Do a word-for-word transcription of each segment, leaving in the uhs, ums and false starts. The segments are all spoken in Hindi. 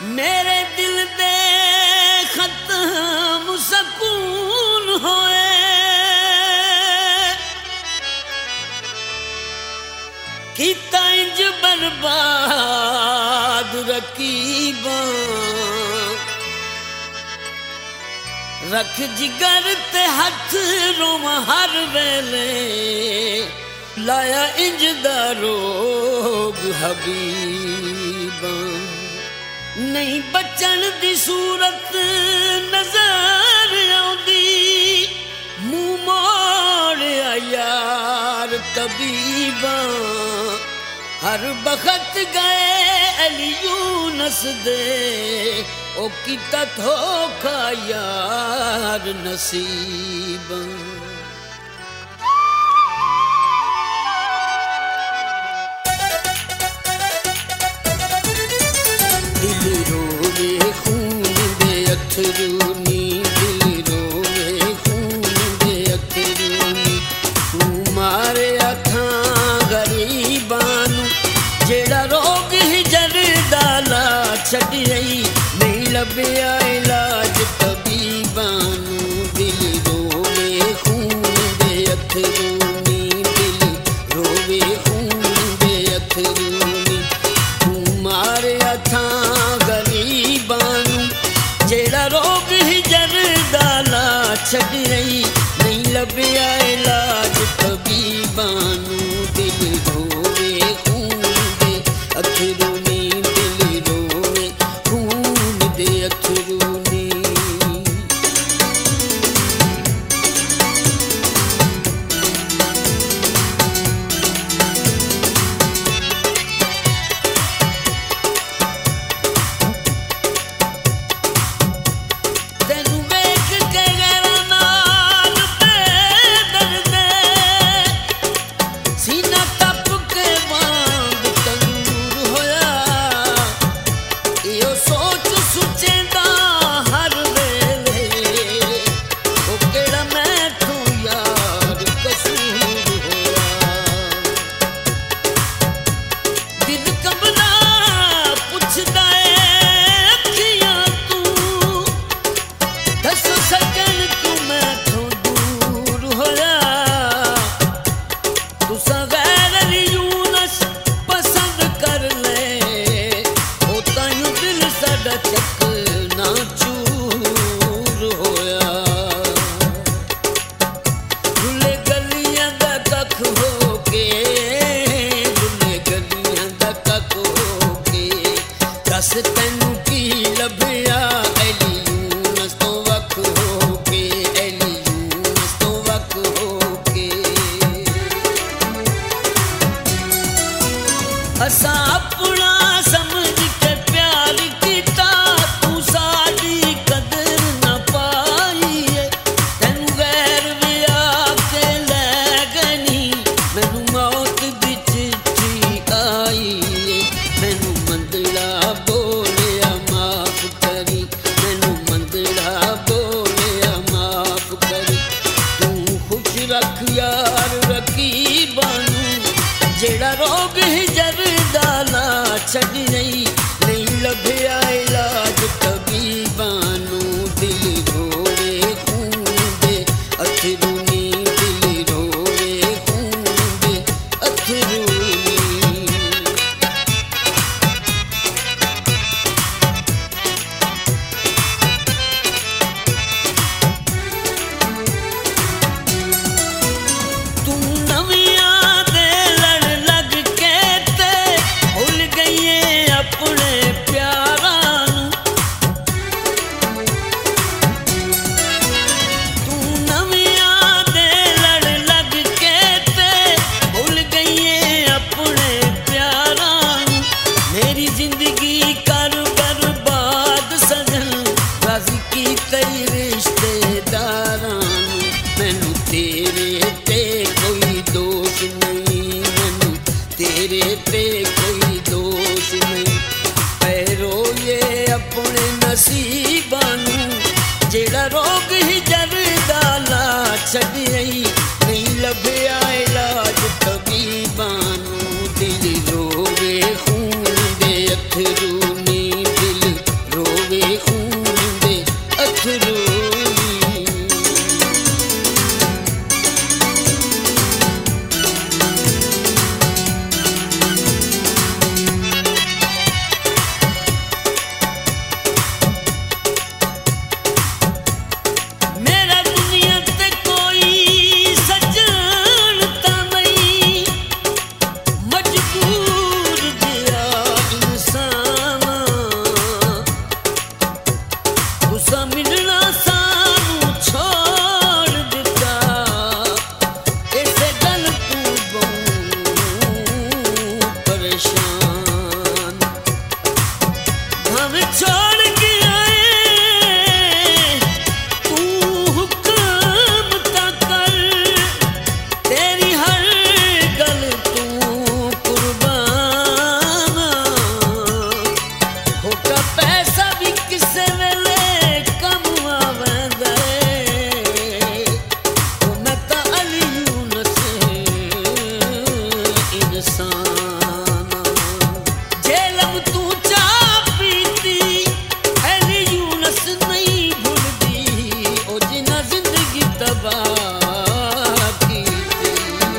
मेरे दिल दे खत्म सकून होए कीता इंज बर्बाद रकीबा रख जिगर ते हथ रोवा हर वेले लाया इंज दा रोग हबीबा नहीं बचन दी सूरत नजर आउंदी मुंह मोड़िया यार तबीबा हर बखत गए अली यूनस दे ओ कीता धोखा यार नसीबा दिल रोवे खून दे अथरूनी दिल रोवे खून दे अथरूनी तू मारे अखां गरीबां नू जेड़ा रोग ही जरदाला छड़ी रही नहीं लभया इलाज तबीबां नू दिल रोवे खून दे अथरूनी दिल रोवे खून दे अथरूनी तू मारे अखां जेड़ा रोग ही जरदाला छड़ी रही नहीं लभया इलाज तबीबां नू दिल रोवे खून दे अथरूनी दिल रोवे खून दे अथरूनी असा अपना समझ के प्यार कीता तू साडी कदर न पाईए तेनू गैर विया के लै गनी मैनू मौत दी चिट्ठी आईए मैनू मंदड़ा बोलिया माफ करी मैनू मंदड़ा बोलिया माफ करी तू खुश रख यार रकीबां नू जेड़ा रोग ही जरदाला छड़ी रही नहीं लभया इलाज तबीबां नू दिल रोवे खून दे अथरूनी दिल रोवे खून दे अथरूनी तू नविया अपने प्यारा तू नविया दे लड़ लग के ते भूल गई है अपने प्यारा मेरी जिंदगी कर बर्बाद सजन राजी की कई रिश्तेदारां मैनू तेरे ते कोई दोष नहीं मैनू तेरे ते कोई दोष नहीं अपने नसीबां नू जेड़ा रोग ही जरदाला छड़ी रही नहीं लभया इलाज तबीबां नू दिल रोवे खून दे अथरूनी दिल अफसाना। जेलम तू चा पीती ऐली यूनस नहीं भुलदी, ओ जिन्ना जिंदगी तबाह कीती।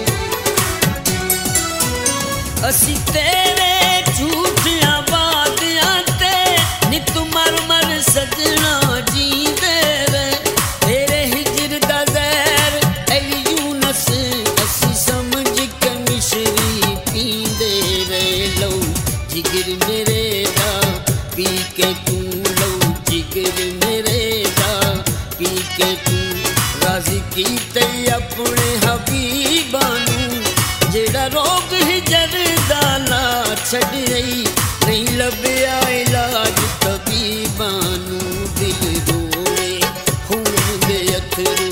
असी तेरे झूठियां वादियां ते नित मर मर सजना जींदे वे, तेरे हिजर दा ज़हर ऐली यूनस असी समझ के मिश्री पींदे वे। लो जिगर मेरे दा पी के तू, लो जिगर मेरे दा पी के तू राज़ी कीते अपने हबीबा नू, जेड़ा रोग हिजर दा ला छड़ रही नहीं लभ्या इलाज तबीबां नू। दिल रोए खून दे अथरू